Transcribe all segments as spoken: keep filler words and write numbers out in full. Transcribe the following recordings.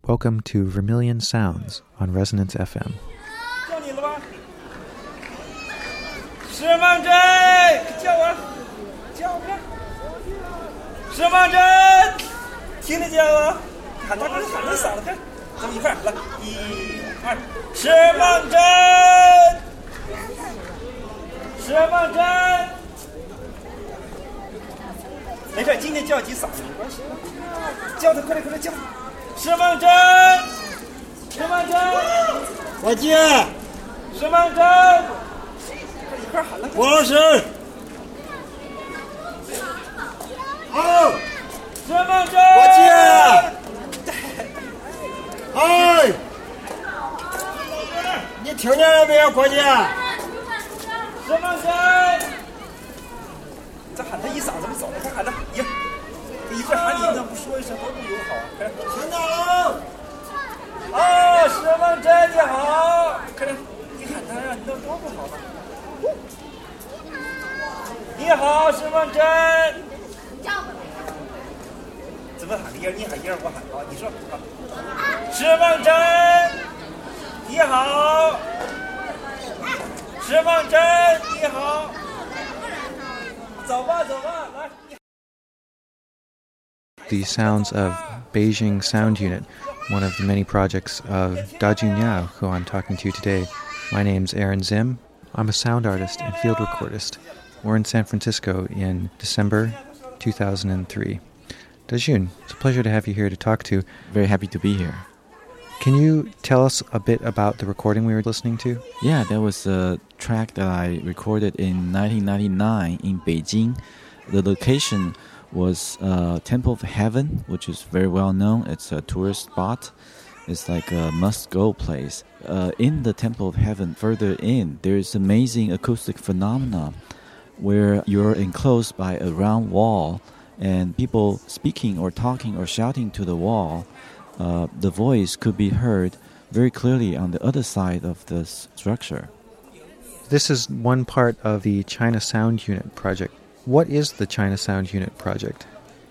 Welcome to Vermilion Sounds on Resonance F M. 叫你了吧？石梦珍，叫我，叫我，石梦珍，听得见吗？喊他，喊他嗓子，看，咱们一块儿来，一、二，石梦珍，石梦珍，没事，今天叫几嗓子没关系，叫他，快点，快点叫他。 石梦珍，石梦珍， 我接。 石梦珍，一块喊了。 王老师。好。 石梦珍， 我接。哎。你听见了没有，伙计？ 石梦珍，再喊他一嗓子，没走了，快喊他一。 一会儿喊你，怎么不说一声，多不友好啊！ 听到了。 啊，石梦珍你好，快点，你喊他呀，你那多不好啊！你好，石梦珍。怎么喊的？一你喊一人，我喊啊！你说啊，石梦珍，你好，石梦珍你好，走吧走吧，来。 The sounds of Beijing Sound Unit, one of the many projects of Da Junyao, who I'm talking to today. My name's Aaron Zim. I'm a sound artist and field recordist. We're in San Francisco in December two thousand three. Dajun, it's a pleasure to have you here to talk to. Very happy to be here. Can you tell us a bit about the recording we were listening to? Yeah, that was a track that I recorded in nineteen ninety-nine in Beijing. The location was uh, Temple of Heaven, which is very well known. It's a tourist spot. It's like a must-go place. Uh, in the Temple of Heaven, further in, there's amazing acoustic phenomena where you're enclosed by a round wall and people speaking or talking or shouting to the wall, uh, the voice could be heard very clearly on the other side of the structure. This is one part of the China Sound Unit project. What is the China Sound Unit project?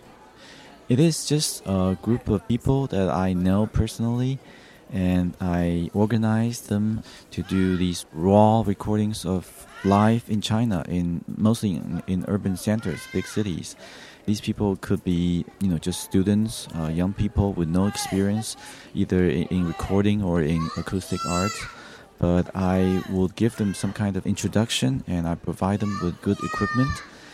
It is just a group of people that I know personally, and I organized them to do these raw recordings of life in China, in mostly in, in urban centers, big cities. These people could be, you know, just students, uh, young people with no experience, either in, in recording or in acoustic art. But I will give them some kind of introduction, and I provide them with good equipment,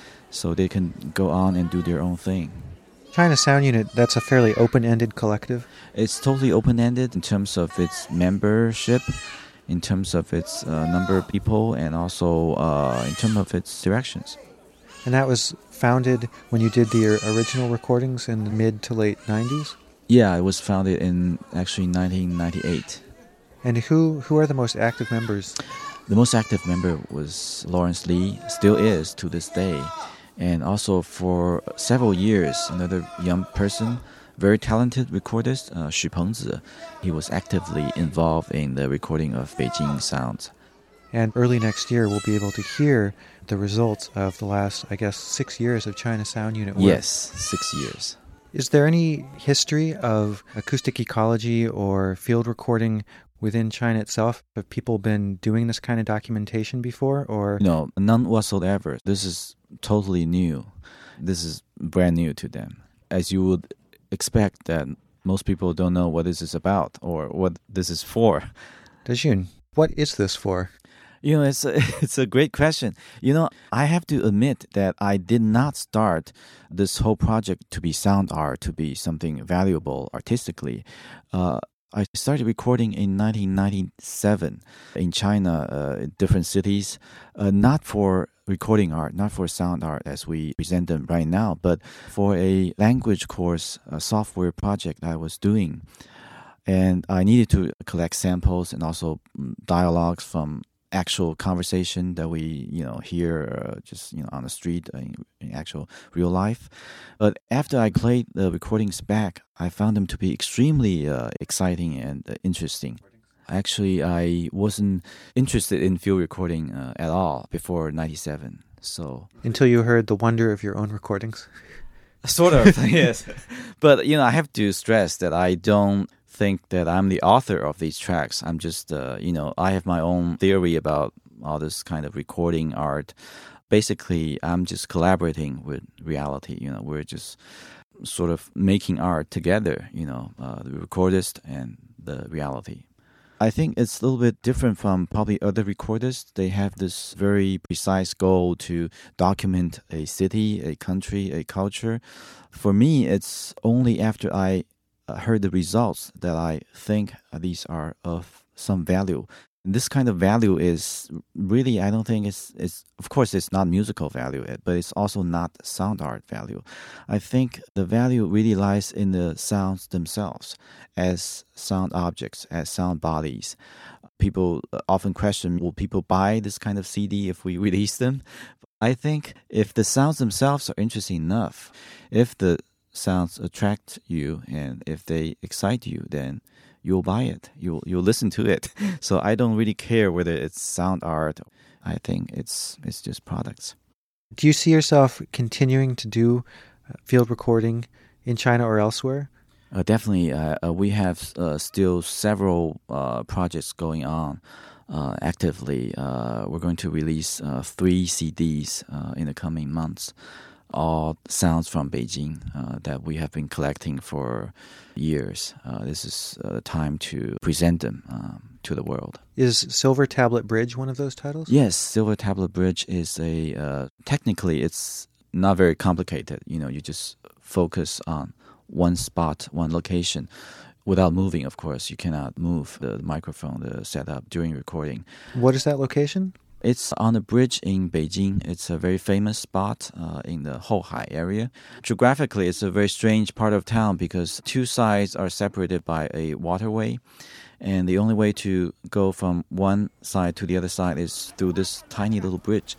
so they can go on and do their own thing. China Sound Unit, that's a fairly open-ended collective? It's totally open-ended in terms of its membership, in terms of its uh, number of people, and also uh, in terms of its directions. And that was founded when you did the original recordings in the mid to late nineties? Yeah, it was founded in actually nineteen ninety-eight. And who, who are the most active members? The most active member was Lawrence Lee, still is to this day. And also for several years, another young person, very talented recordist, uh, Xu Pengzi, he was actively involved in the recording of Beijing sounds. And early next year, we'll be able to hear the results of the last, I guess, six years of China Sound Unit work. Yes, six years. Is there any history of acoustic ecology or field recording within China itself? Have people been doing this kind of documentation before, or? No, none whatsoever. This is totally new. This is brand new to them. As you would expect that most people don't know what this is about or what this is for. Dajun, what is this for? You know, it's a, it's a great question. You know, I have to admit that I did not start this whole project to be sound art, to be something valuable artistically. Uh, I started recording in nineteen ninety-seven in China, uh, in different cities, uh, not for recording art, not for sound art as we present them right now, but for a language course, a software project I was doing. And I needed to collect samples and also dialogues from actual conversation that we, you know, hear uh, just, you know, on the street in, in actual real life. But after I played the recordings back, I found them to be extremely uh, exciting and uh, interesting. Actually, I wasn't interested in field recording uh, at all before ninety-seven. So until you heard the wonder of your own recordings? Sort of, yes. But, you know, I have to stress that I don't think that I'm the author of these tracks. I'm just, uh, you know, I have my own theory about all this kind of recording art. Basically, I'm just collaborating with reality. You know, we're just sort of making art together, you know, uh, the recordist and the reality. I think it's a little bit different from probably other recordists. They have this very precise goal to document a city, a country, a culture. For me, it's only after I heard the results that I think these are of some value. This kind of value is really, I don't think it's, it's, of course, it's not musical value, but it's also not sound art value. I think the value really lies in the sounds themselves as sound objects, as sound bodies. People often question, will people buy this kind of C D if we release them? I think if the sounds themselves are interesting enough, if the sounds attract you and if they excite you, then you'll buy it. You'll you'll listen to it. So I don't really care whether it's sound art. I think it's it's just products. Do you see yourself continuing to do field recording in China or elsewhere? Uh, definitely. Uh, uh, we have uh, still several uh, projects going on uh, actively. Uh, we're going to release uh, three C Ds uh, in the coming months. All sounds from Beijing uh, that we have been collecting for years. Uh, this is uh, time to present them um, to the world. Is Silver Tablet Bridge one of those titles? Yes, Silver Tablet Bridge is a, uh, technically it's not very complicated. You know, you just focus on one spot, one location. Without moving, of course. You cannot move the microphone, the setup during recording. What is that location? It's on a bridge in Beijing. It's a very famous spot uh, in the Hohai area. Geographically, it's a very strange part of town because two sides are separated by a waterway. And the only way to go from one side to the other side is through this tiny little bridge.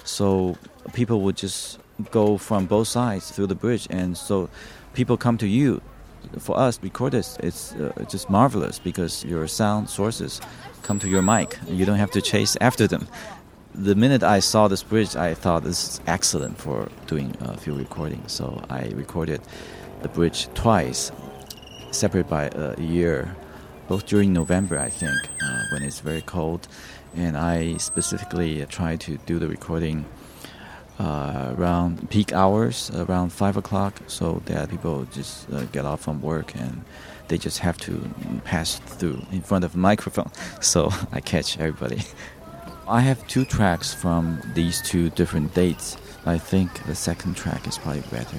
So people would just go from both sides through the bridge. And so people come to you. For us, recordists, it's uh, just marvelous because your sound sources come to your mic. You don't have to chase after them. The minute I saw this bridge, I thought this is excellent for doing uh, field recording. So I recorded the bridge twice, separated by a year, both during November, I think, uh, when it's very cold. And I specifically tried to do the recording uh, around peak hours, around five o'clock, so that people just uh, get off from work and they just have to pass through in front of a microphone. So I catch everybody. I have two tracks from these two different dates. I think the second track is probably better.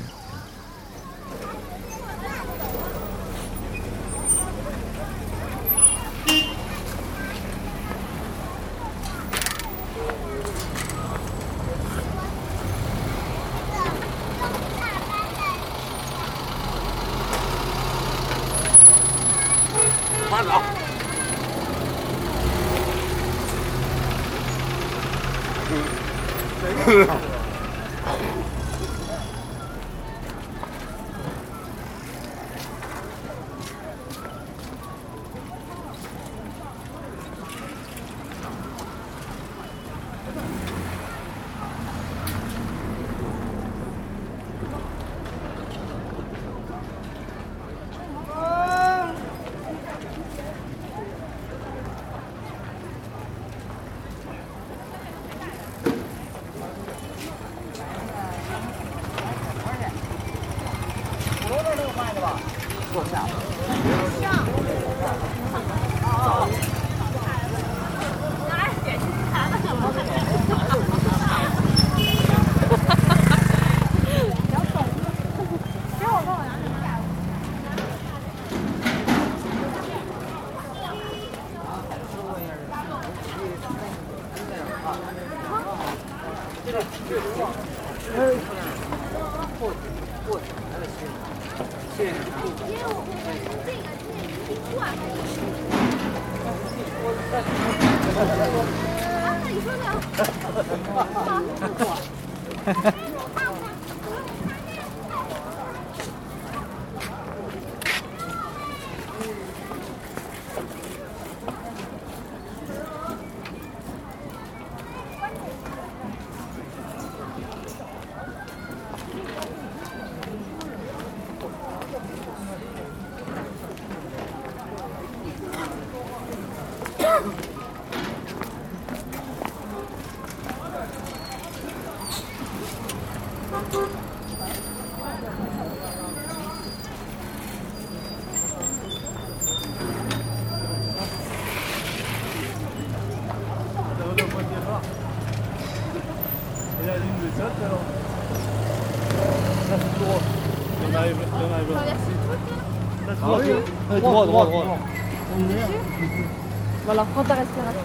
Voilà, prends ta respiration.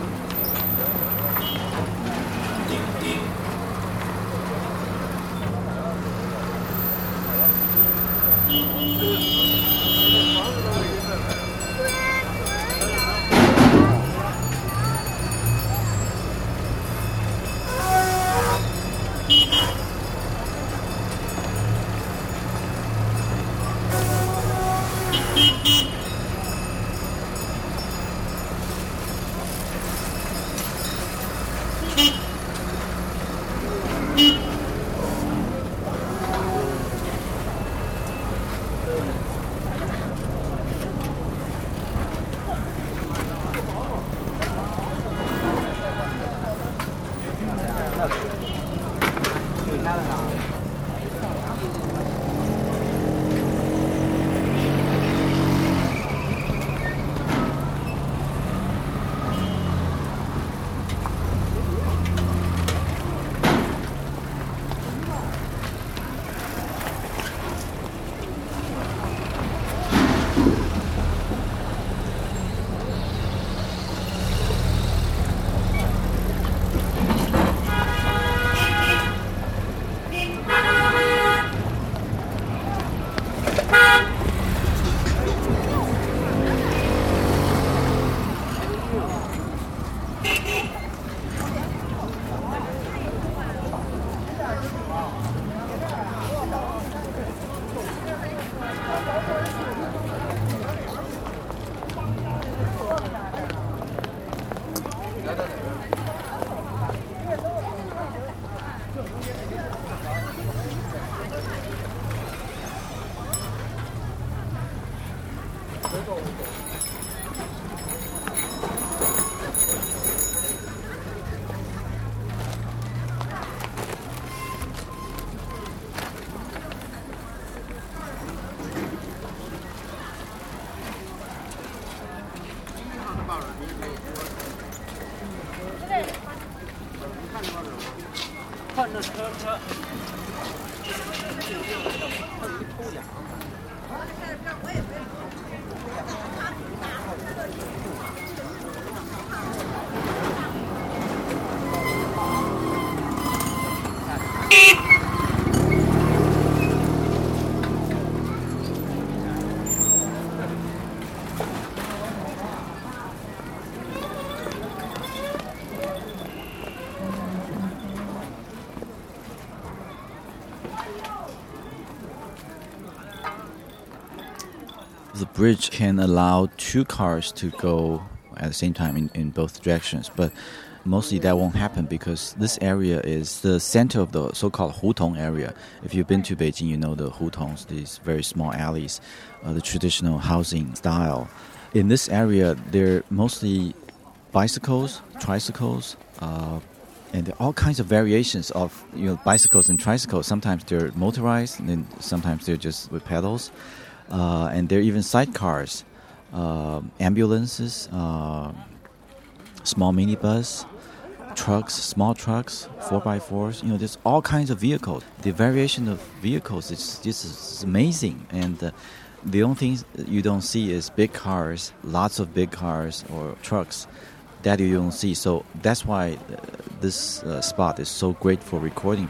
The bridge can allow two cars to go at the same time in, in both directions, but mostly that won't happen because this area is the center of the so-called hutong area. If you've been to Beijing, you know the hutongs, these very small alleys, uh, the traditional housing style. In this area, they're mostly bicycles, tricycles, uh, and there are all kinds of variations of you know bicycles and tricycles. Sometimes they're motorized, and then sometimes they're just with pedals. Uh, and there are even sidecars, uh, ambulances, uh, small minibus, trucks, small trucks, four by fours. You know, there's all kinds of vehicles. The variation of vehicles is just is amazing. And uh, the only thing you don't see is big cars, lots of big cars or trucks that you don't see. So that's why uh, this uh, spot is so great for recording.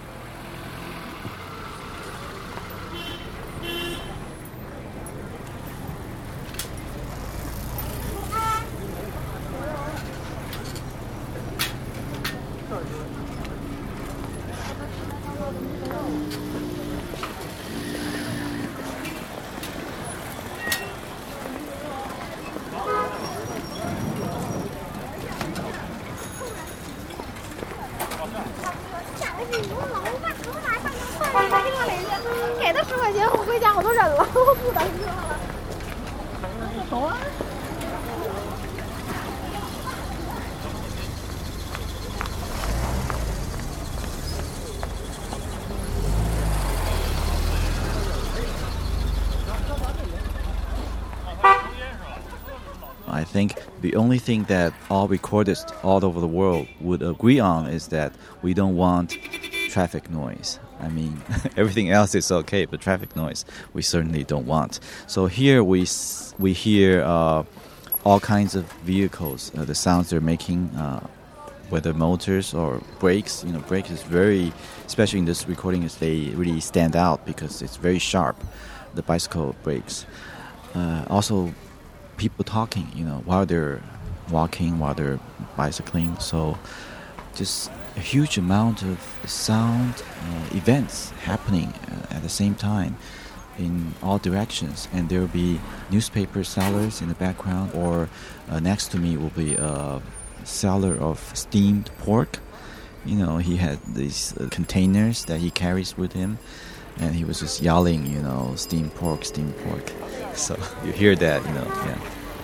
I think the only thing that all recordists all over the world would agree on is that we don't want traffic noise. I mean, everything else is okay, but traffic noise we certainly don't want. So here we s- we hear uh, all kinds of vehicles, uh, the sounds they're making, uh, whether motors or brakes. You know, brakes is very, especially in this recording, is they really stand out because it's very sharp, the bicycle brakes. Uh, also, people talking, you know, while they're walking, while they're bicycling. So just a huge amount of sound uh, events happening uh, at the same time in all directions. And there will be newspaper sellers in the background, or uh, next to me will be a seller of steamed pork. You know, he had these uh, containers that he carries with him, and he was just yelling, you know, steamed pork, steamed pork. So you hear that, you know, yeah.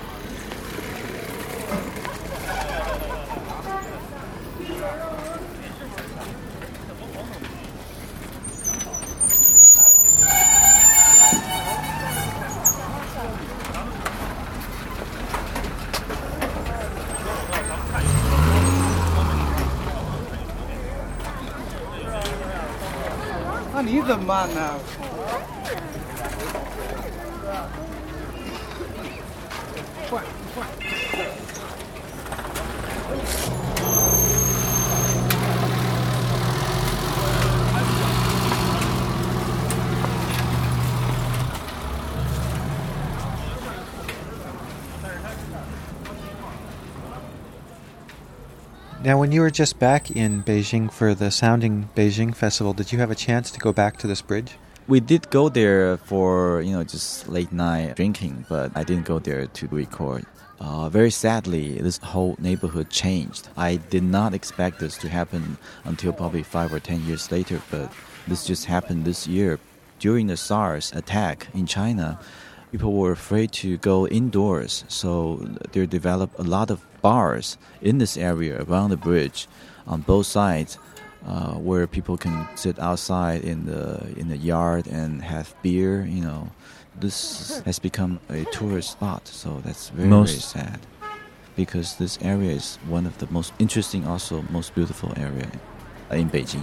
Now, when you were just back in Beijing for the Sounding Beijing Festival, did you have a chance to go back to this bridge? We did go there for, you know, just late night drinking, but I didn't go there to record. Uh, very sadly, this whole neighborhood changed. I did not expect this to happen until probably five or ten years later, but this just happened this year. During the SARS attack in China, people were afraid to go indoors, so there developed a lot of bars in this area around the bridge on both sides, uh, where people can sit outside in the in the yard and have beer. You know, this has become a tourist spot, so that's very most very sad, because this area is one of the most interesting, also most beautiful area in Beijing.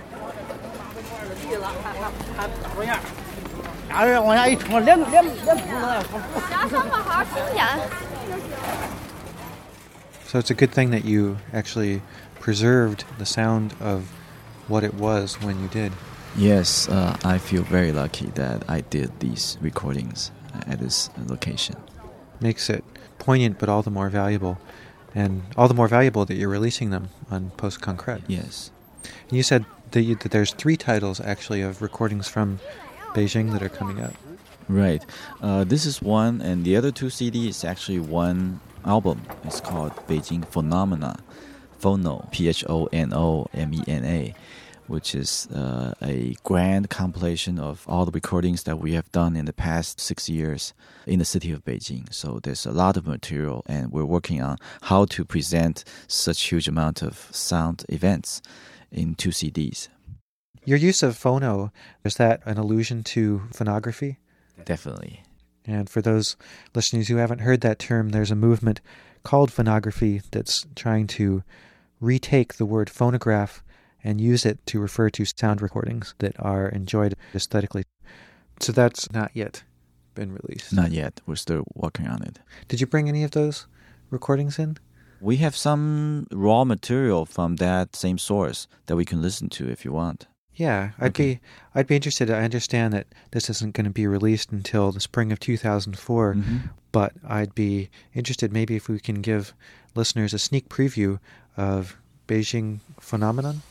So it's a good thing that you actually preserved the sound of what it was when you did. Yes, uh, I feel very lucky that I did these recordings at this location. Makes it poignant, but all the more valuable. And all the more valuable that you're releasing them on Post Concrete. Yes. And you said that, you, that there's three titles, actually, of recordings from Beijing that are coming out. Right. Uh, this is one, and the other two C Ds is actually one album. It's called Beijing Phenomena, Phono, P H O N O M E N A, which is uh, a grand compilation of all the recordings that we have done in the past six years in the city of Beijing. So there's a lot of material, and we're working on how to present such huge amount of sound events in two C Ds. Your use of phono, is that an allusion to phonography? Definitely. And for those listeners who haven't heard that term, there's a movement called phonography that's trying to retake the word phonograph and use it to refer to sound recordings that are enjoyed aesthetically. So that's not yet been released. Not yet. We're still working on it. Did you bring any of those recordings in? We have some raw material from that same source that we can listen to if you want. Yeah, I'd okay. be I'd be interested. I understand that this isn't going to be released until the spring of two thousand four, mm-hmm. but I'd be interested maybe if we can give listeners a sneak preview of Beijing Phenomenon.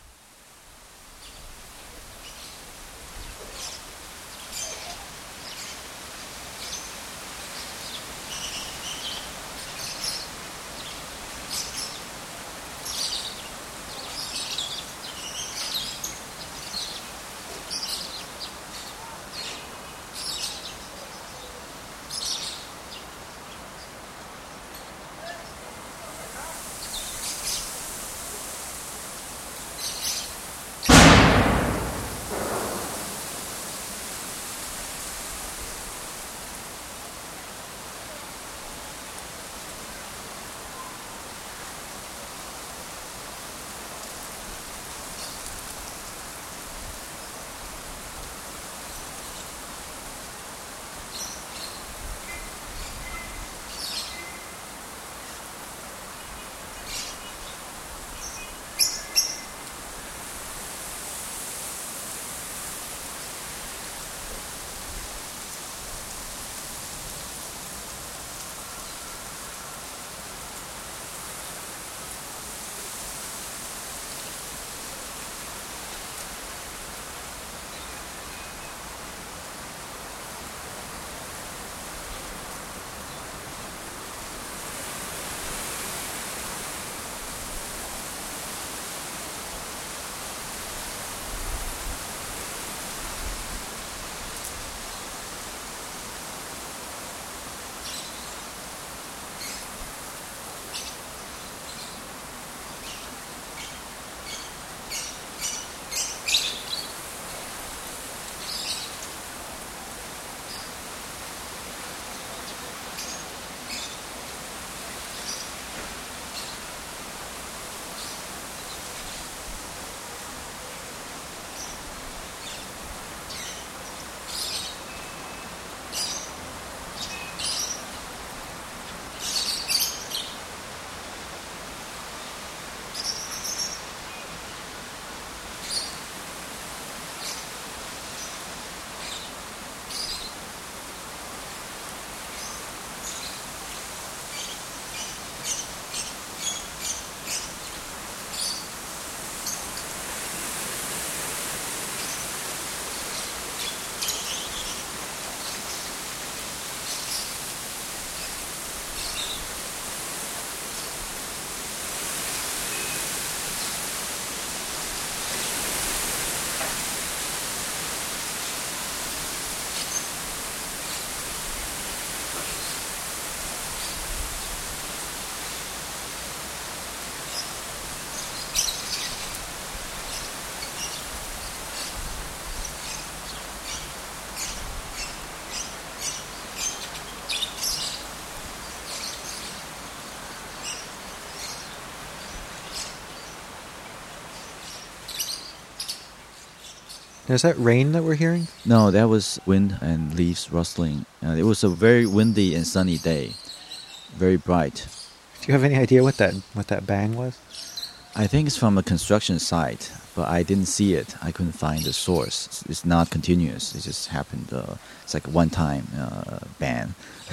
Now, is that rain that we're hearing? No, that was wind and leaves rustling. Uh, it was a very windy and sunny day, very bright. Do you have any idea what that what that bang was? I think it's from a construction site, but I didn't see it. I couldn't find the source. It's, it's not continuous. It just happened. Uh, it's like a one-time uh, bang.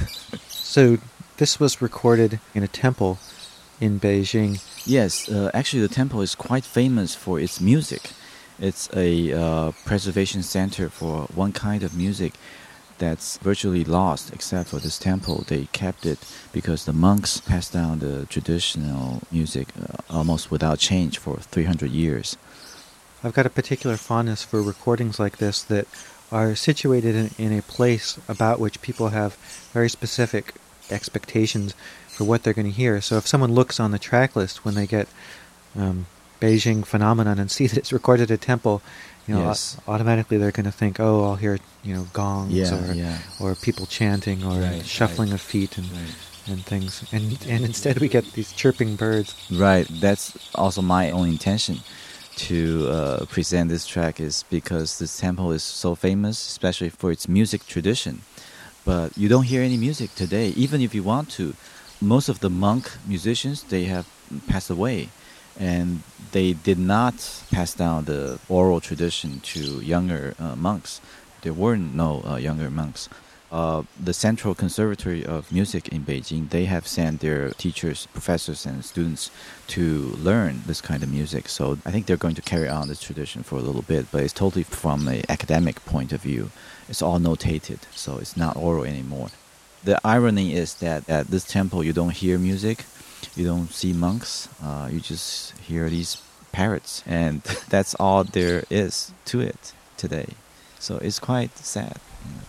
So this was recorded in a temple in Beijing. Yes, uh, actually the temple is quite famous for its music. It's a uh, preservation center for one kind of music that's virtually lost except for this temple. They kept it because the monks passed down the traditional music uh, almost without change for three hundred years. I've got a particular fondness for recordings like this that are situated in, in a place about which people have very specific expectations for what they're going to hear. So if someone looks on the track list when they get um, Beijing Phenomenon and see that it's recorded at a temple, you know, yes. uh, automatically they're going to think, oh, I'll hear, you know, gongs yeah, or yeah. or people chanting or right, shuffling right. of feet and Right. and things. And and instead we get these chirping birds. Right, that's also my own intention to uh, present this track, is because this temple is so famous, especially for its music tradition. But you don't hear any music today, even if you want to. Most of the monk musicians, they have passed away, and they did not pass down the oral tradition to younger uh, monks. There were no uh, younger monks. Uh, the Central Conservatory of Music in Beijing, they have sent their teachers, professors, and students to learn this kind of music. So I think they're going to carry on this tradition for a little bit, but it's totally from an academic point of view. It's all notated, so it's not oral anymore. The irony is that at this temple, you don't hear music, you don't see monks, uh, you just hear these parrots, and that's all there is to it today. So it's quite sad. You know.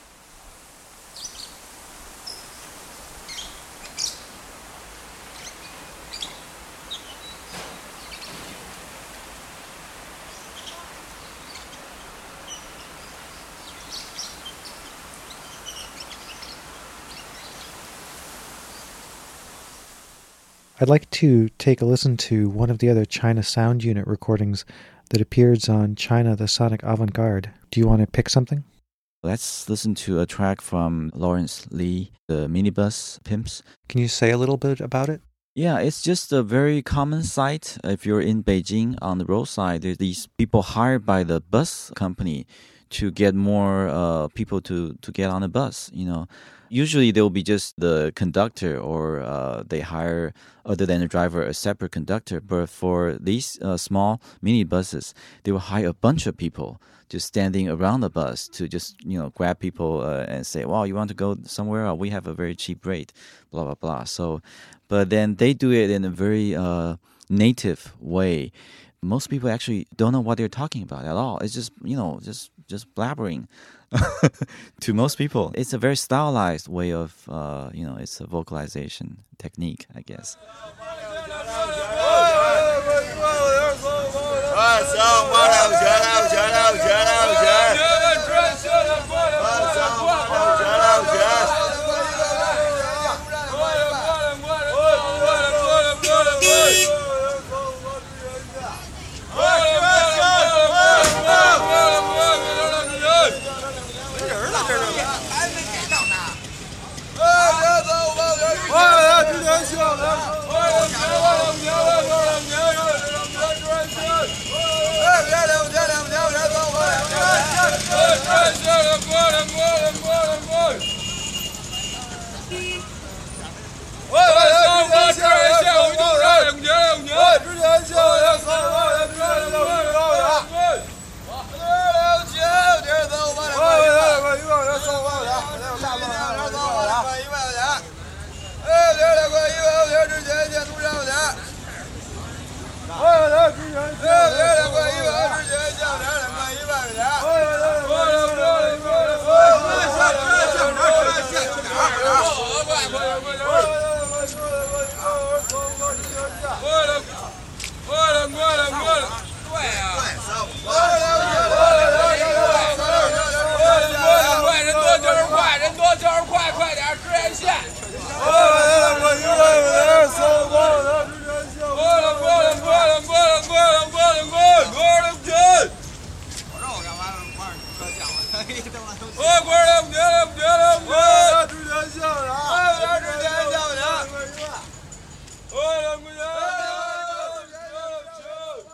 I'd like to take a listen to one of the other China Sound Unit recordings that appears on China the Sonic Avant-Garde. Do you want to pick something? Let's listen to a track from Lawrence Lee, the Minibus Pimps. Can you say a little bit about it? Yeah, it's just a very common sight. If you're in Beijing on the roadside, there's these people hired by the bus company to get more uh, people to, to get on the bus, you know. Usually there will be just the conductor, or uh, they hire, other than the driver, a separate conductor. But for these uh, small minibuses, they will hire a bunch of people just standing around the bus to just, you know, grab people uh, and say, well, you want to go somewhere? Oh, we have a very cheap rate, blah, blah, blah. So, but then they do it in a very uh, native way. Most people actually don't know what they're talking about at all. It's just, you know, just just blabbering to most people. It's a very stylized way of, uh, you know, it's a vocalization technique, I guess.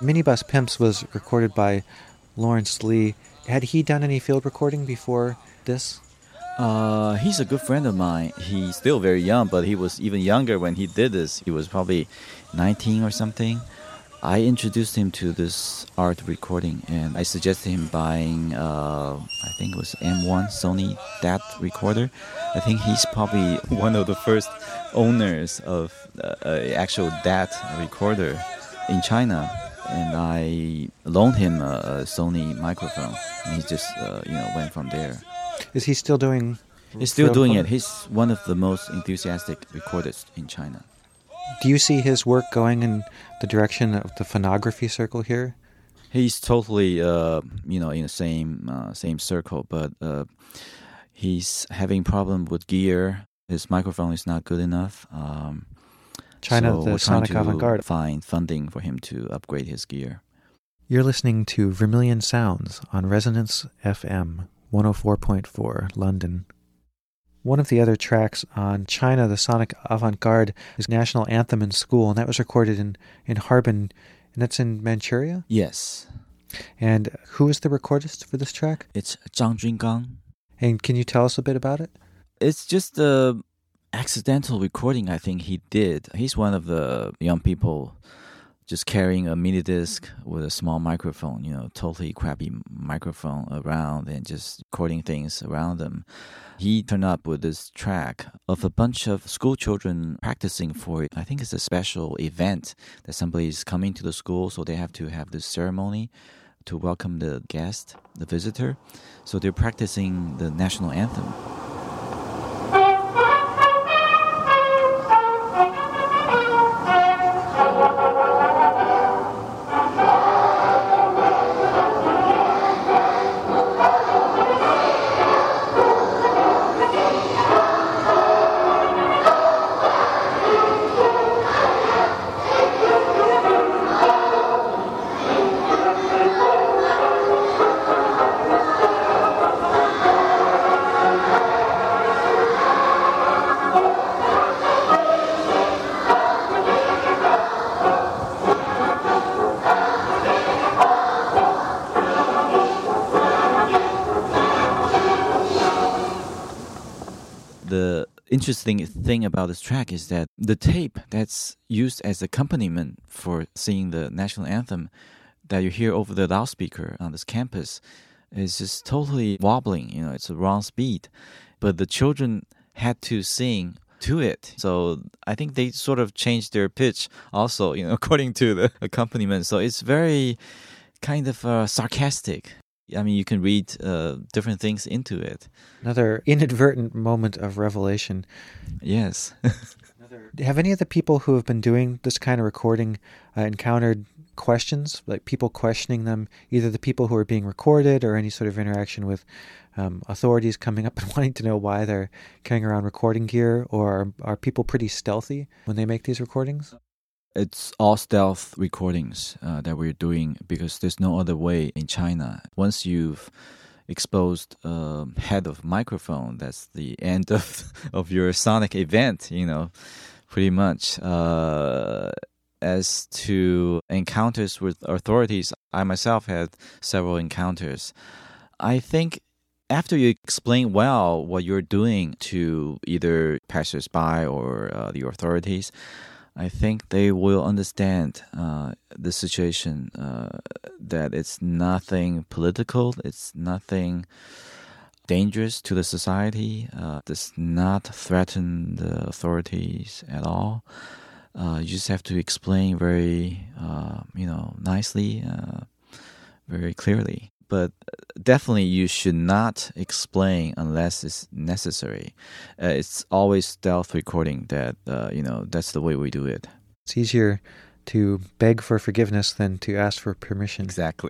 Minibus Pimps was recorded by Lawrence Lee. Had he done any field recording before this? Uh, he's a good friend of mine. He's still very young, but he was even younger when he did this. He was probably nineteen or something. I introduced him to this art recording, and I suggested him buying, uh, I think it was M one Sony D A T recorder. I think he's probably one of the first owners of uh, an actual D A T recorder in China. And I loaned him a, a Sony microphone, and he just, uh, you know, went from there. Is he still doing? He's still field doing recording? it. He's one of the most enthusiastic recordists in China. Do you see his work going in the direction of the phonography circle here? He's totally, uh, you know, in the same uh, same circle, but uh, he's having problem with gear. His microphone is not good enough. Um, China, so the we're trying Sonic to Avant-Garde. find funding for him to upgrade his gear. You're listening to Vermilion Sounds on Resonance F M one oh four point four, London. One of the other tracks on China, the Sonic Avant-Garde, is National Anthem in School, and that was recorded in, in Harbin, and that's in Manchuria? Yes. And who is the recordist for this track? It's Zhang Jungang. And can you tell us a bit about it? It's just a accidental recording I think he did. He's one of the young people just carrying a mini disc with a small microphone, you know, totally crappy microphone around and just recording things around them. He turned up with this track of a bunch of school children practicing for it. I think it's a special event that somebody is coming to the school, so they have to have this ceremony to welcome the guest, the visitor. So they're practicing the national anthem. The interesting thing about this track is that the tape that's used as accompaniment for singing the national anthem that you hear over the loudspeaker on this campus is just totally wobbling. You know, it's the wrong speed. But the children had to sing to it. So I think they sort of changed their pitch also, you know, according to the accompaniment. So it's very kind of uh, sarcastic. I mean, you can read uh, different things into it. Another inadvertent moment of revelation. Yes. Have any of the people who have been doing this kind of recording uh, encountered questions, like people questioning them, either the people who are being recorded or any sort of interaction with um, authorities coming up and wanting to know why they're carrying around recording gear, or are, are people pretty stealthy when they make these recordings? It's all stealth recordings uh, that we're doing because there's no other way in China. Once you've exposed a head of microphone, that's the end of of your sonic event, you know, pretty much. Uh, as to encounters with authorities, I myself had several encounters. I think after you explain well what you're doing to either passersby or uh, the authorities, I think they will understand uh, the situation, uh, that it's nothing political, it's nothing dangerous to the society, uh, does not threaten the authorities at all. Uh, you just have to explain very, uh, you know, nicely, uh, very clearly. But definitely you should not explain unless it's necessary. Uh, it's always stealth recording that, uh, you know, that's the way we do it. It's easier to beg for forgiveness than to ask for permission. Exactly.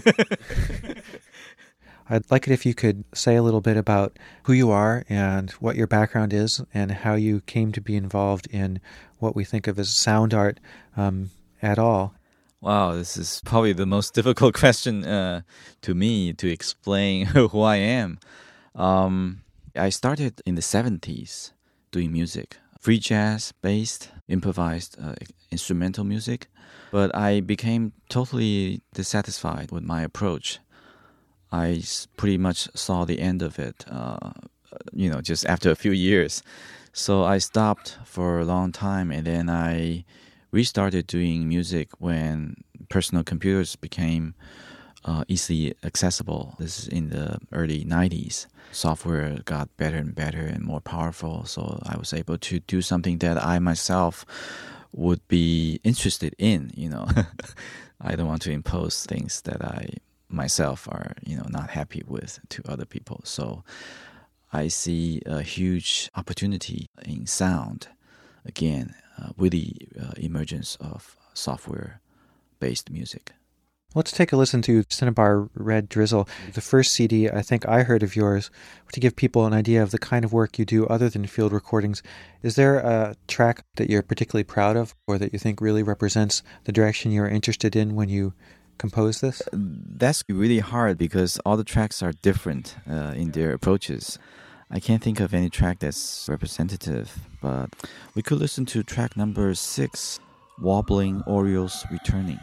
I'd like it if you could say a little bit about who you are and what your background is and how you came to be involved in what we think of as sound art um, at all. Wow, this is probably the most difficult question uh, to me to explain who I am. Um, I started in the seventies doing music. free jazz-based, improvised uh, instrumental music. But I became totally dissatisfied with my approach. I pretty much saw the end of it, uh, you know, just after a few years. So I stopped for a long time, and then I restarted doing music when personal computers became uh, easily accessible. This is in the early nineties. Software got better and better and more powerful, so I was able to do something that I myself would be interested in, you know. I don't want to impose things that I myself are, you know, not happy with to other people. So I see a huge opportunity in sound, again, uh, with the uh, emergence of software-based music. Let's take a listen to Cinnabar Red Drizzle, the first C D I think I heard of yours, to give people an idea of the kind of work you do other than field recordings. Is there a track that you're particularly proud of or that you think really represents the direction you're interested in when you compose this? That's really hard because all the tracks are different uh, in their approaches. I can't think of any track that's representative, but we could listen to track number six, Wobbling Orioles Returning.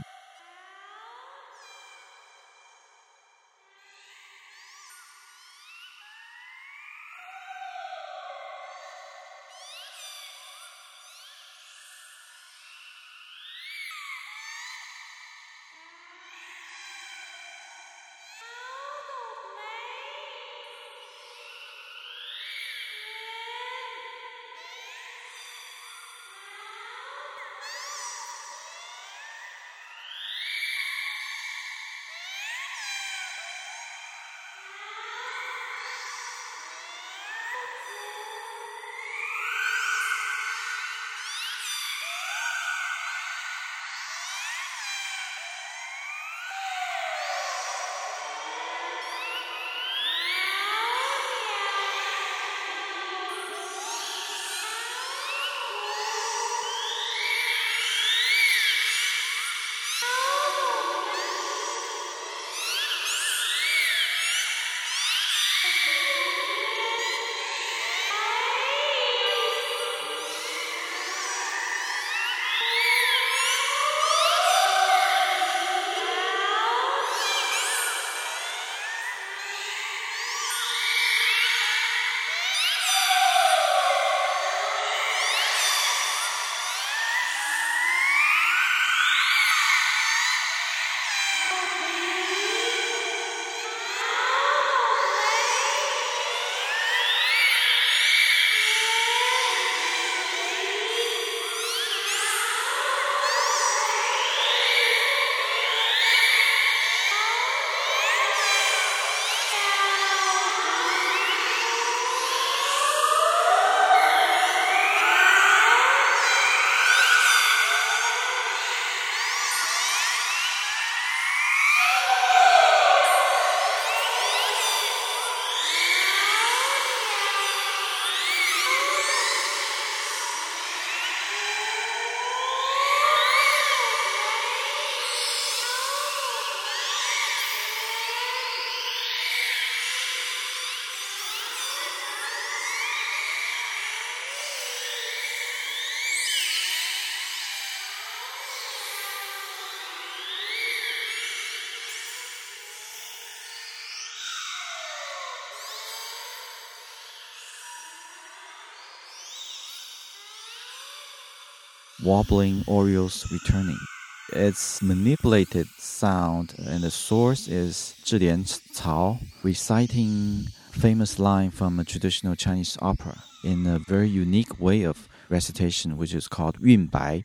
Wobbling Orioles Returning. It's manipulated sound, and the source is Zhi Lian Cao reciting famous line from a traditional Chinese opera in a very unique way of recitation, which is called Yun Bai.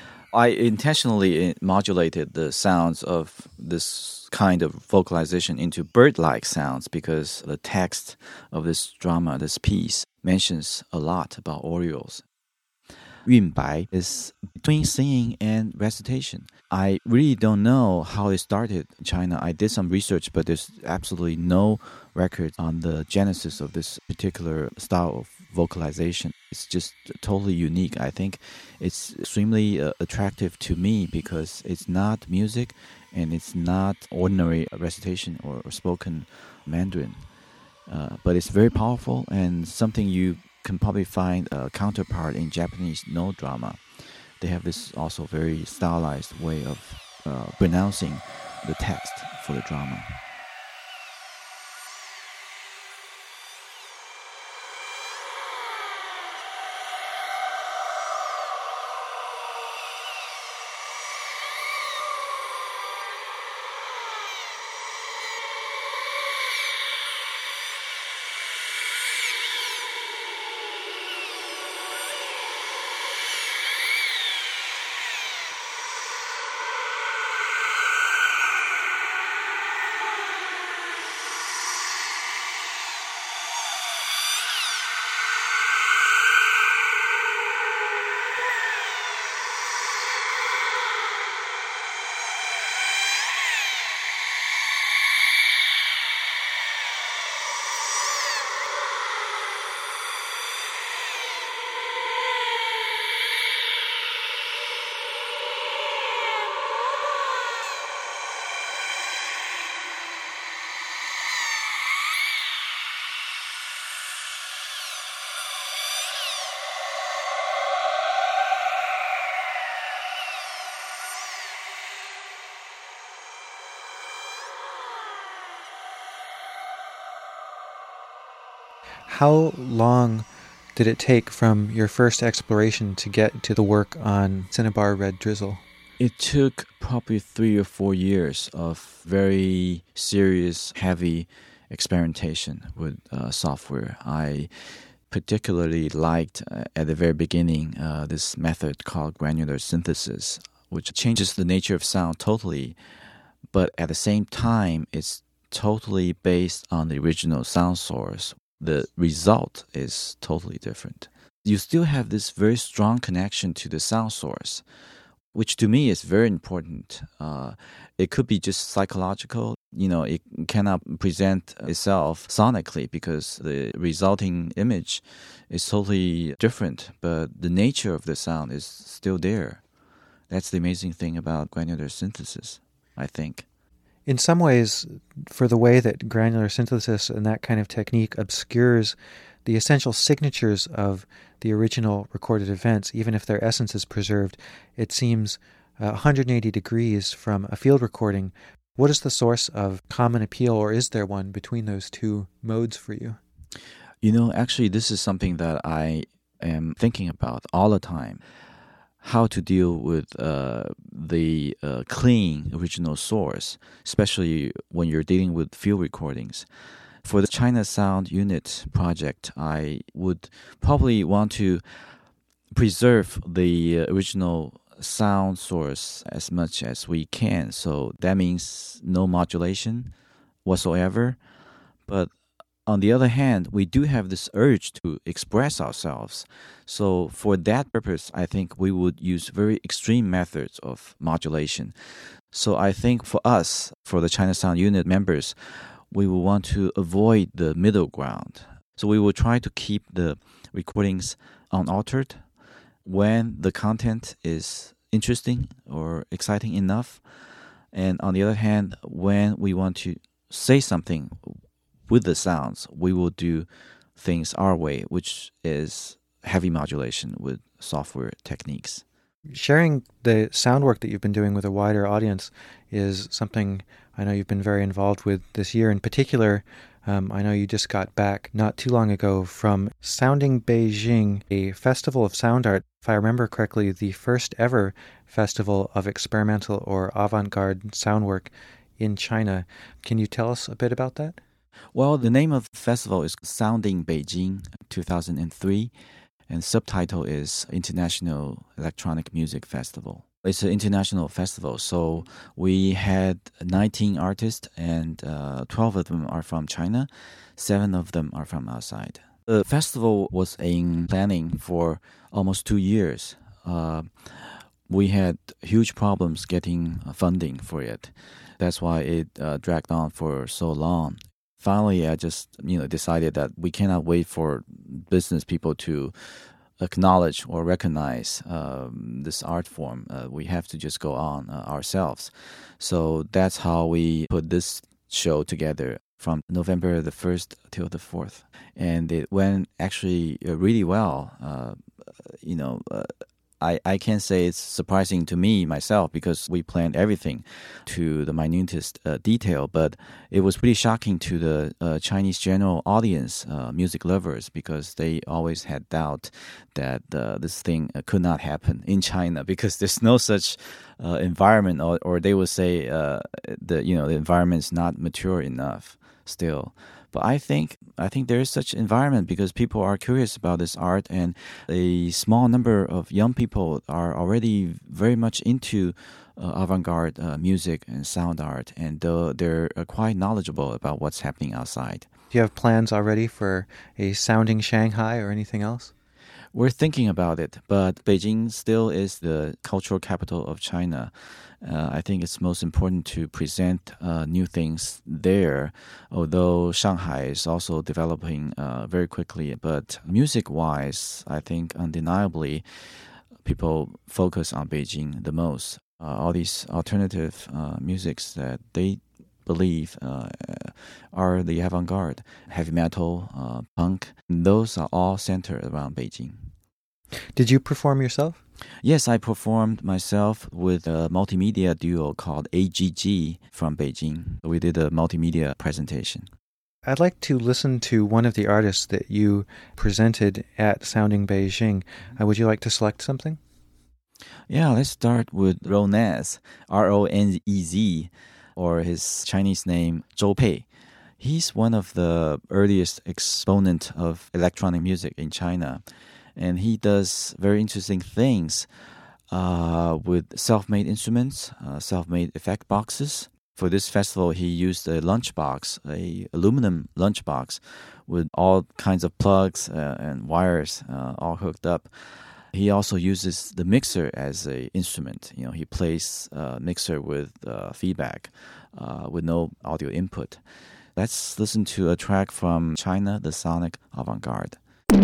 I intentionally modulated the sounds of this kind of vocalization into bird-like sounds because the text of this drama, this piece, mentions a lot about orioles. Yun Bai is between singing and recitation. I really don't know how it started in China. I did some research, but there's absolutely no record on the genesis of this particular style of vocalization. It's just totally unique. I think it's extremely uh, attractive to me because it's not music and it's not ordinary recitation or, or spoken Mandarin. Uh, but it's very powerful and something you can probably find a counterpart in Japanese no drama. They have this also very stylized way of uh, pronouncing the text for the drama. How long did it take from your first exploration to get to the work on Cinnabar Red Drizzle? It took probably three or four years of very serious, heavy experimentation with uh, software. I particularly liked, uh, at the very beginning, uh, this method called granular synthesis, which changes the nature of sound totally, but at the same time, it's totally based on the original sound source. The result is totally different. You still have this very strong connection to the sound source, which to me is very important. Uh, it could be just psychological. You know, it cannot present itself sonically because the resulting image is totally different, but the nature of the sound is still there. That's the amazing thing about granular synthesis, I think. In some ways, for the way that granular synthesis and that kind of technique obscures the essential signatures of the original recorded events, even if their essence is preserved, it seems uh, one hundred eighty degrees from a field recording. What is the source of common appeal, or is there one between those two modes for you? You know, actually, this is something that I am thinking about all the time. How to deal with uh, the uh, clean original source, especially when you're dealing with field recordings. For the China Sound Unit project, I would probably want to preserve the original sound source as much as we can. So that means no modulation whatsoever. But on the other hand, we do have this urge to express ourselves. So for that purpose, I think we would use very extreme methods of modulation. So I think for us, for the China Sound Unit members, we will want to avoid the middle ground. So we will try to keep the recordings unaltered. When the content is interesting or exciting enough, and on the other hand, when we want to say something with the sounds, we will do things our way, which is heavy modulation with software techniques. Sharing the sound work that you've been doing with a wider audience is something I know you've been very involved with this year. In particular, um, I know you just got back not too long ago from Sounding Beijing, a festival of sound art, if I remember correctly, the first ever festival of experimental or avant-garde sound work in China. Can you tell us a bit about that? Well, the name of the festival is Sounding Beijing two thousand three, and subtitle is International Electronic Music Festival. It's an international festival, so we had nineteen artists, and uh, twelve of them are from China, seven of them are from outside. The festival was in planning for almost two years. Uh, we had huge problems getting funding for it. That's why it uh, dragged on for so long. Finally, I just you know decided that we cannot wait for business people to acknowledge or recognize um, this art form. Uh, we have to just go on uh, ourselves. So that's how we put this show together. from November the first till the fourth. And it went actually uh, really well. Uh, you know, uh, I, I can't say it's surprising to me myself because we planned everything to the minutest uh, detail, but it was pretty shocking to the uh, Chinese general audience, uh, music lovers, because they always had doubt that uh, this thing uh, could not happen in China because there's no such uh, environment, or, or they would say uh, the you know the environment is not mature enough still. But I think I think there is such environment because people are curious about this art, and a small number of young people are already very much into uh, avant-garde uh, music and sound art, and uh, they're uh, quite knowledgeable about what's happening outside. Do you have plans already for a sounding Shanghai or anything else? We're thinking about it, but Beijing still is the cultural capital of China. Uh, I think it's most important to present uh, new things there, although Shanghai is also developing uh, very quickly. But music-wise, I think undeniably people focus on Beijing the most. Uh, all these alternative uh, musics that they believe uh, are the avant-garde, heavy metal, uh, punk, those are all centered around Beijing. Did you perform yourself? Yes, I performed myself with a multimedia duo called A G G from Beijing. We did a multimedia presentation. I'd like to listen to one of the artists that you presented at Sounding Beijing. Uh, would you like to select something? Yeah, let's start with Ronez, R O N E Z, or his Chinese name, Zhou Pei. He's one of the earliest exponent of electronic music in China. And he does very interesting things uh, with self-made instruments, uh, self-made effect boxes. For this festival, he used a lunchbox, a aluminum lunchbox with all kinds of plugs uh, and wires uh, all hooked up. He also uses the mixer as an instrument. You know, he plays a mixer with uh, feedback, uh, with no audio input. Let's listen to a track from China, the Sonic Avant-Garde.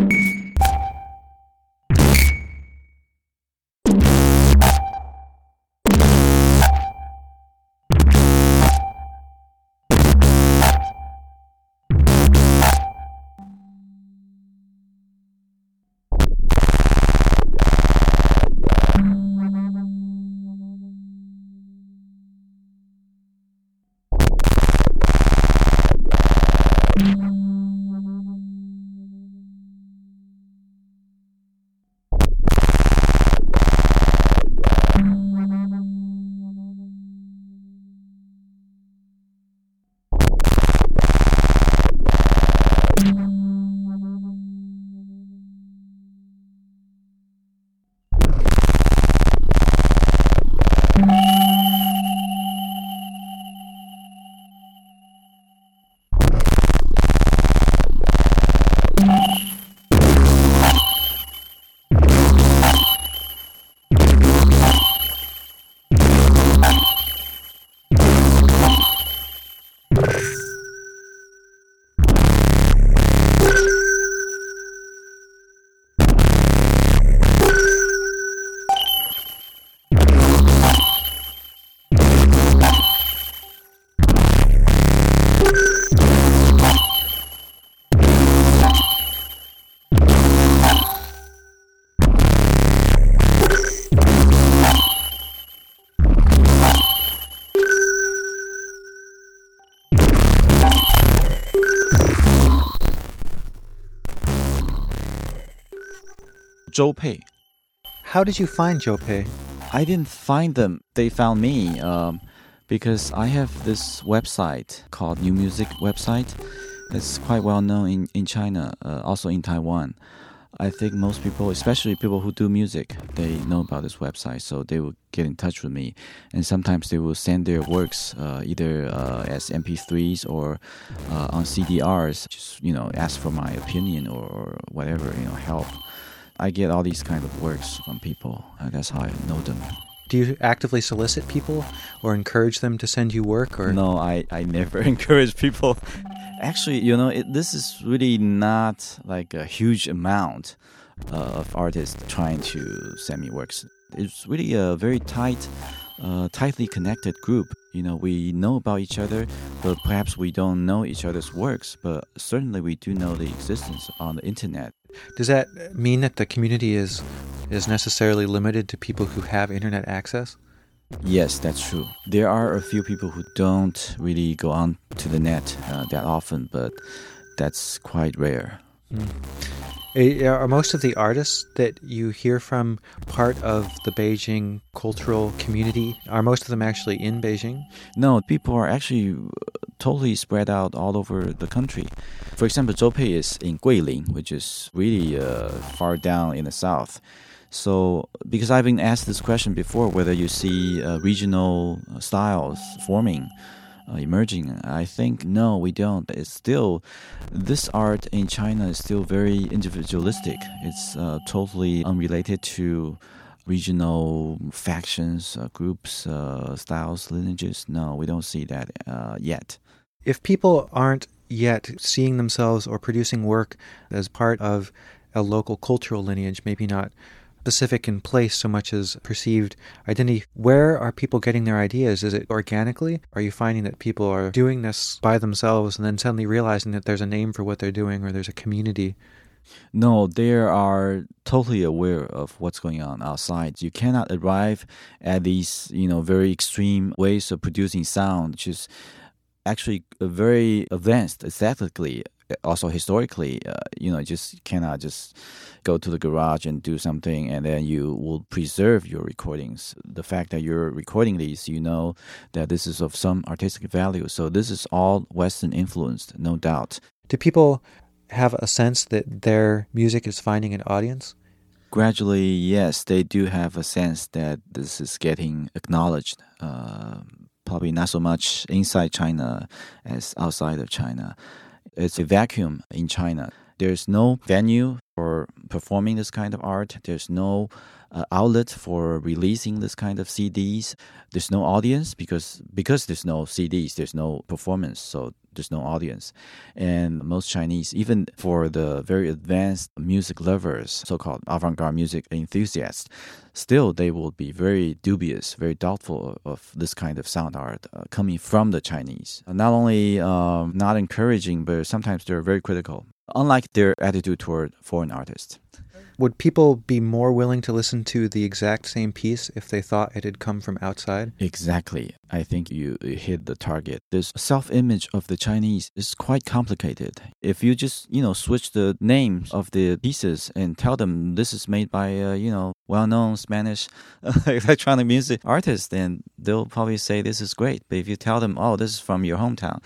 Zhou Pei. How did you find Zhou Pei? I didn't find them. They found me um, because I have this website called New Music website. It's quite well known in, in China, uh, also in Taiwan. I think most people, especially people who do music, they know about this website, so they will get in touch with me. And sometimes they will send their works uh, either uh, as M P threes or uh, on C D Rs, just, you know, ask for my opinion or whatever, you know, help. I get all these kind of works from people. Uh, that's how I know them. Do you actively solicit people or encourage them to send you work? Or No, I, I never encourage people. Actually, you know, it, this is really not like a huge amount uh, of artists trying to send me works. It's really a very tight a tightly connected group. You know, we know about each other, but perhaps we don't know each other's works, but certainly we do know the existence on the internet. Does that mean that the community is is necessarily limited to people who have internet access? Yes, that's true. There are a few people who don't really go on to the net uh, that often, but that's quite rare. Mm. Are most of the artists that you hear from part of the Beijing cultural community? Are most of them actually in Beijing? No, people are actually totally spread out all over the country. For example, Zhou Pei is in Guilin, which is really uh, far down in the south. So, because I've been asked this question before, whether you see uh, regional styles forming, uh, emerging, I think no, we don't. It's still, this art in China is still very individualistic. It's uh, totally unrelated to regional factions, uh, groups, uh, styles, lineages. No, we don't see that uh, yet. If people aren't yet seeing themselves or producing work as part of a local cultural lineage, maybe not specific in place so much as perceived identity, where are people getting their ideas? Is it organically? Are you finding that people are doing this by themselves and then suddenly realizing that there's a name for what they're doing or there's a community? No, they are totally aware of what's going on outside. You cannot arrive at these, you know, very extreme ways of producing sound, which is actually very advanced aesthetically. Also historically, uh, you know, just cannot just go to the garage and do something and then you will preserve your recordings. The fact that you're recording these, you know that this is of some artistic value. So this is all Western influenced, no doubt. Do people have a sense that their music is finding an audience? Gradually, yes, they do have a sense that this is getting acknowledged. Uh, probably not so much inside China as outside of China. It's a vacuum in China. There's no venue for performing this kind of art. There's no uh, outlet for releasing this kind of C Ds. There's no audience because because there's no C Ds, there's no performance, so there's no audience. And most Chinese, even for the very advanced music lovers, so-called avant-garde music enthusiasts, still they will be very dubious, very doubtful of this kind of sound art uh, coming from the Chinese. Not only um, not encouraging, but sometimes they're very critical, unlike their attitude toward foreign artists. Would people be more willing to listen to the exact same piece if they thought it had come from outside? Exactly. I think you hit the target. This self-image of the Chinese is quite complicated. If you just, you know, switch the names of the pieces and tell them this is made by, uh, you know, well-known Spanish electronic music artists, then they'll probably say this is great. But if you tell them, oh, this is from your hometown,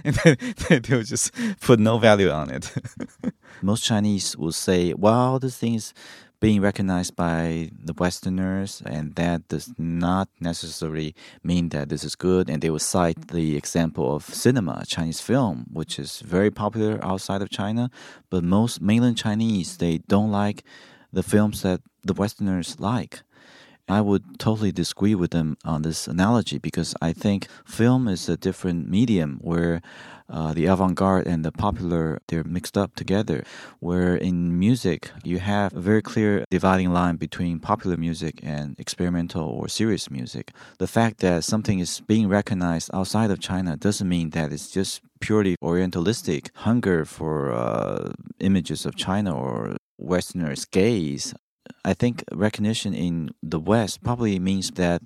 they'll just put no value on it. Most Chinese will say, well, this thing is being recognized by the Westerners, and that does not necessarily mean that this is good. And they will cite the example of cinema, Chinese film, which is very popular outside of China. But most mainland Chinese, they don't like the films that the Westerners like. I would totally disagree with them on this analogy because I think film is a different medium where uh, the avant-garde and the popular, they're mixed up together. Where in music, you have a very clear dividing line between popular music and experimental or serious music. The fact that something is being recognized outside of China doesn't mean that it's just purely orientalistic hunger for uh, images of China or Westerners' gaze. I think recognition in the West probably means that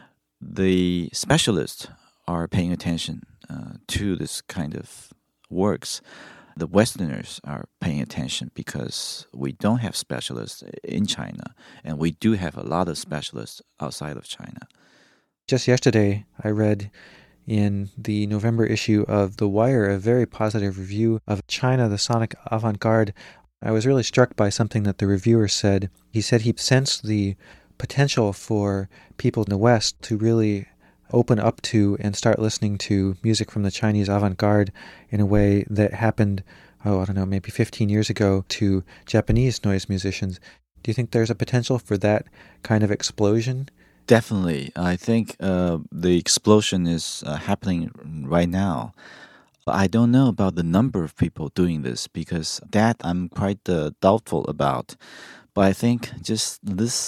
the specialists are paying attention uh, to this kind of works. The Westerners are paying attention because we don't have specialists in China, and we do have a lot of specialists outside of China. Just yesterday, I read in the November issue of The Wire a very positive review of China, the Sonic Avant-Garde. I was really struck by something that the reviewer said. He said he sensed the potential for people in the West to really open up to and start listening to music from the Chinese avant-garde in a way that happened, oh, I don't know, maybe fifteen years ago to Japanese noise musicians. Do you think there's a potential for that kind of explosion? Definitely. I think uh, the explosion is uh, happening right now. I don't know about the number of people doing this because that I'm quite uh, doubtful about. But I think just this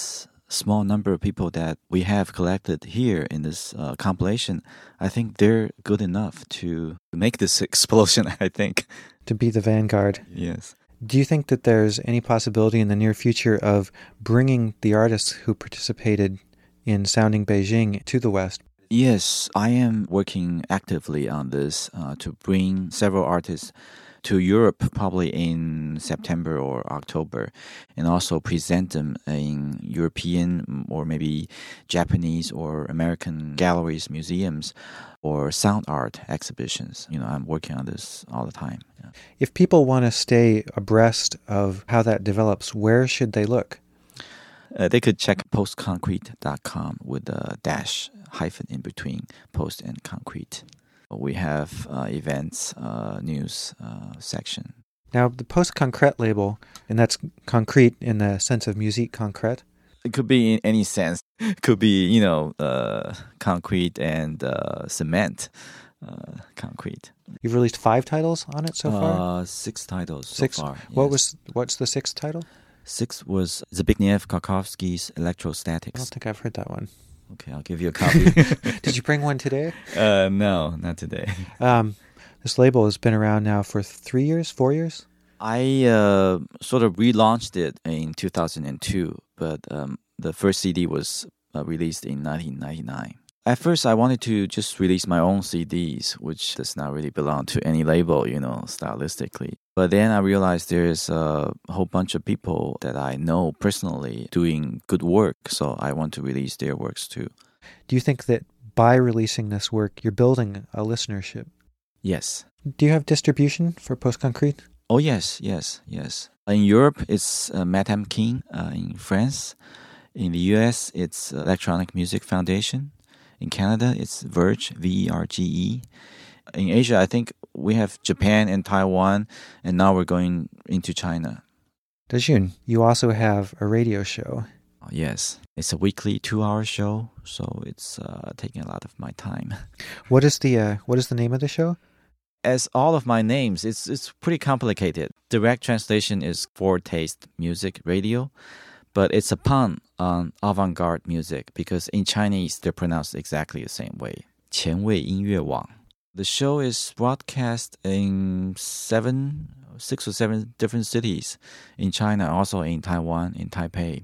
small number of people that we have collected here in this uh, compilation, I think they're good enough to make this explosion, I think. To be the vanguard. Yes. Do you think that there's any possibility in the near future of bringing the artists who participated in Sounding Beijing to the West? Yes, I am working actively on this uh, to bring several artists to Europe probably in September or October, and also present them in European or maybe Japanese or American galleries, museums, or sound art exhibitions. You know, I'm working on this all the time. Yeah. If people want to stay abreast of how that develops, where should they look? Uh, they could check post concrete dot com with a dash hyphen in between post and concrete. We have uh, events, uh, news uh, section. Now, the Post Concrete label, and that's concrete in the sense of musique concrète. It could be in any sense. It could be, you know, uh, concrete and uh, cement uh, concrete. You've released five titles on it so far? Uh, six titles six. so far. What yes. was what's the sixth title? Six was Zbigniew Karkowski's I Electrostatics. don't think I've heard that one. Okay, I'll give you a copy. Did you bring one today? Uh, no, not today. Um, this label has been around now for three years, four years? I uh, sort of relaunched it in two thousand two, but um, the first C D was uh, released in nineteen ninety-nine. At first, I wanted to just release my own C Ds, which does not really belong to any label, you know, stylistically. But then I realized there's a whole bunch of people that I know personally doing good work, so I want to release their works too. Do you think that by releasing this work, you're building a listenership? Yes. Do you have distribution for Post Concrete? Oh, yes, yes, yes. In Europe, it's uh, Madame King. Uh, in France, in the U S, it's Electronic Music Foundation. In Canada, it's Verge, V E R G E. In Asia, I think we have Japan and Taiwan, and now we're going into China. Dajun, you also have a radio show. Oh, yes, it's a weekly two-hour show, so it's uh, taking a lot of my time. What is the uh, what is the name of the show? As all of my names, it's it's pretty complicated. Direct translation is Foretaste Music Radio, but it's a pun on avant-garde music because in Chinese they're pronounced exactly the same way. 前卫音乐网. The show is broadcast in seven, six or seven different cities in China, also in Taiwan, in Taipei,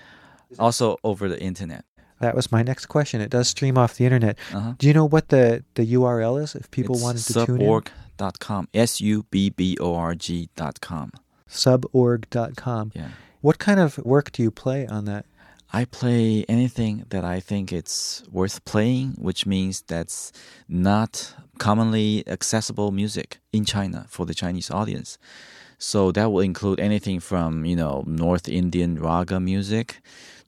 also over the internet. That was my next question. It does stream off the internet. Uh-huh. Do you know what the, the U R L is if people it's wanted to tune in? suborg dot com. S U B B O R G dot com. suborg dot com. Yeah. What kind of work do you play on that? I play anything that I think it's worth playing, which means that's not commonly accessible music in China for the Chinese audience. So that will include anything from, you know, North Indian raga music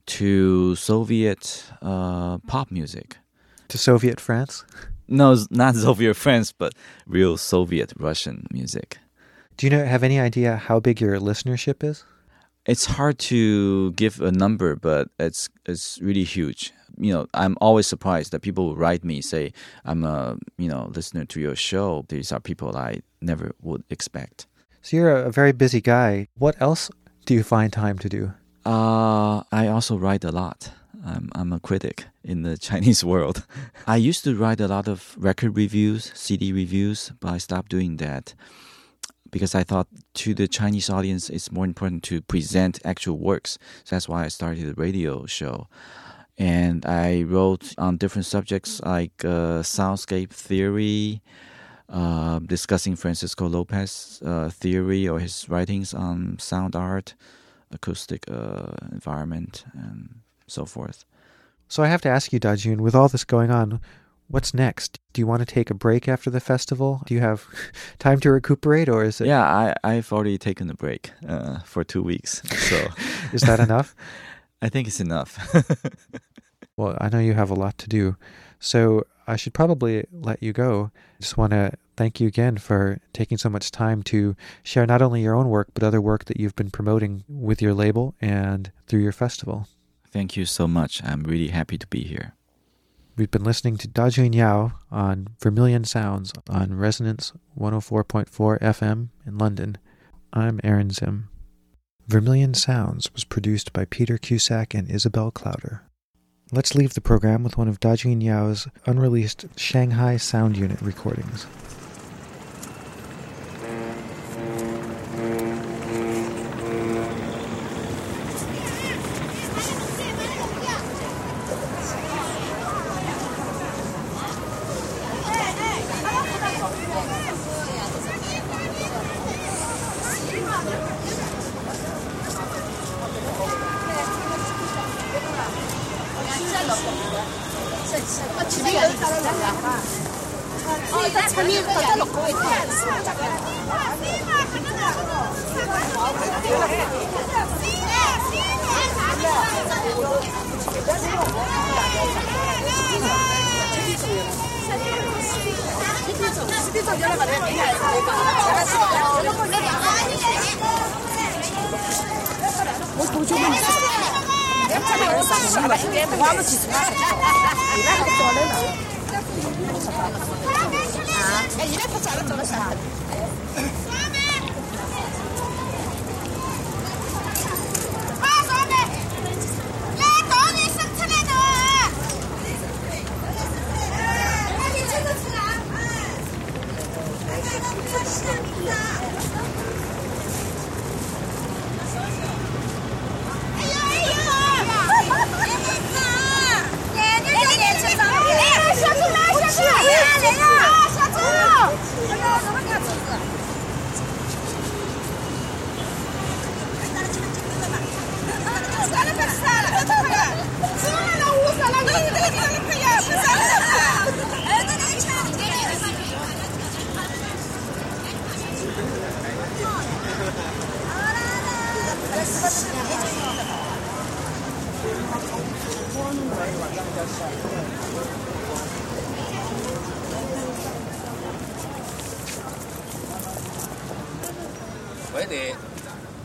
to Soviet uh, pop music. To Soviet France? No, not Soviet France, but real Soviet Russian music. Do you know have any idea how big your listenership is? It's hard to give a number, but it's it's really huge. You know, I'm always surprised that people write me, say, I'm a, you know, listener to your show. These are people I never would expect. So you're a very busy guy. What else do you find time to do? Uh, I also write a lot. I'm, I'm a critic in the Chinese world. I used to write a lot of record reviews, C D reviews, but I stopped doing that because I thought to the Chinese audience, it's more important to present actual works. So that's why I started a radio show. And I wrote on different subjects like uh, soundscape theory, uh, discussing Francisco Lopez's uh, theory or his writings on sound art, acoustic uh, environment, and so forth. So I have to ask you, Dajun, with all this going on, what's next? Do you want to take a break after the festival? Do you have time to recuperate, or is it? Yeah, I, I've already taken a break uh, for two weeks. So is that enough? I think it's enough. Well, I know you have a lot to do, so I should probably let you go. I just want to thank you again for taking so much time to share not only your own work, but other work that you've been promoting with your label and through your festival. Thank you so much. I'm really happy to be here. We've been listening to Dajun Yao on Vermilion Sounds on Resonance one oh four point four F M in London. I'm Aaron Zim. Vermilion Sounds was produced by Peter Cusack and Isabel Clowder. Let's leave the program with one of Dajun Yao's unreleased Shanghai Sound Unit recordings.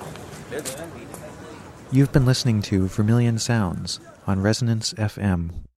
You've been listening to Vermilion Sounds on Resonance F M.